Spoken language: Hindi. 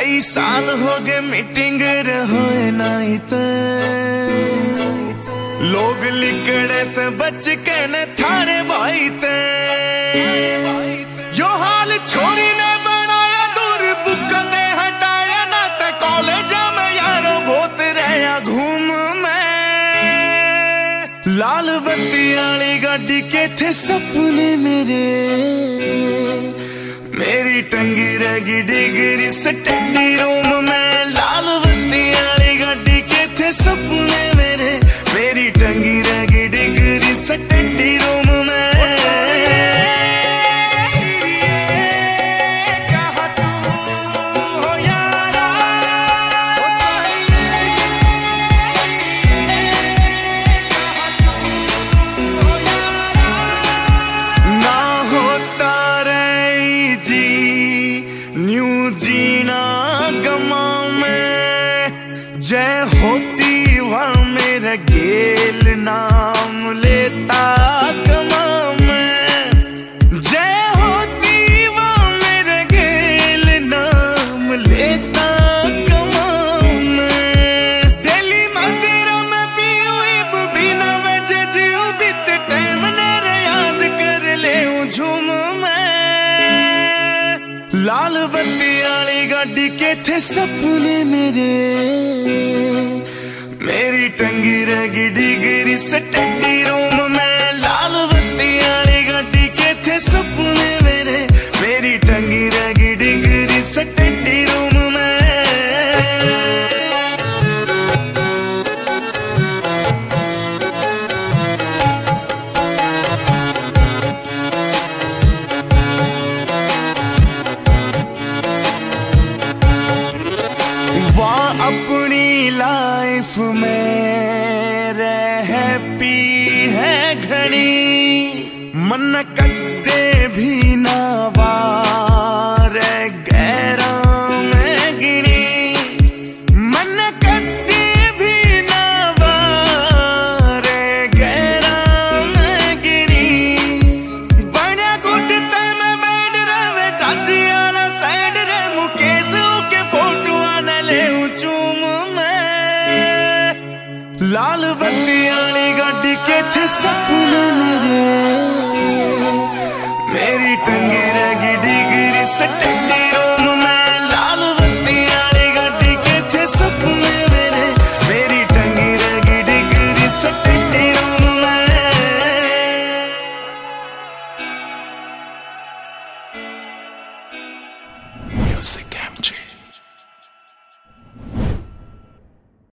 कई साल हो गए मीटिंग रहोए नाई ते लोग लिकड़े से बच के न थारे भाई ते जो हाल छोरी ने बनाया दूर बुक दे हटाया ना ते कॉलेज में यारो बहुत रहा घूम में लाल बत्ती वाली गाड़ी के थे सपने मेरे मेरी टंगी रहेगी डिग्री स्टडी रूम में लाल बत्ती वाली गाड़ी के थे सपने मेरे मेरी टंगी रहेगी डिग्री स्टडी रूम में जय होती वहाँ मेरा गेल नाम लेता कमा में जय होती वहाँ मेरा गेल नाम लेता कमा में दिल्ली मंदिर में पीऊ बिना वजह जीव बीत टाइम ने याद कर ले झूम में लाल बत्ती वाली गाड़ी के थे सपने मेरे मेरी टंगी रहेगी डिग्री स्टडी रूम में लाल बत्ती वाली गाड़ी के थे सपने मेरे मेरी टंगी रहेगी डिग्री स्टडी रूम में अपनी लाइफ में हैप्पी है घड़ी मन कदे भी ना वार गैरा में गिनी मन कदे भी ना वार गैरा में गिनी बड़ा गुट ते में बैठ रहे चाची वाला साइड रे मुकेश के फोटो आने ले लाल बत्ती वाली गाड़ी के थे सपने मेरे मेरी टंगी रहेगी डिग्री स्टडी रूम में लाल बत्ती वाली गाड़ी के थे सपने मेरे मेरी टंगी रहेगी डिग्री स्टडी रूम में म्यूजिक एमजे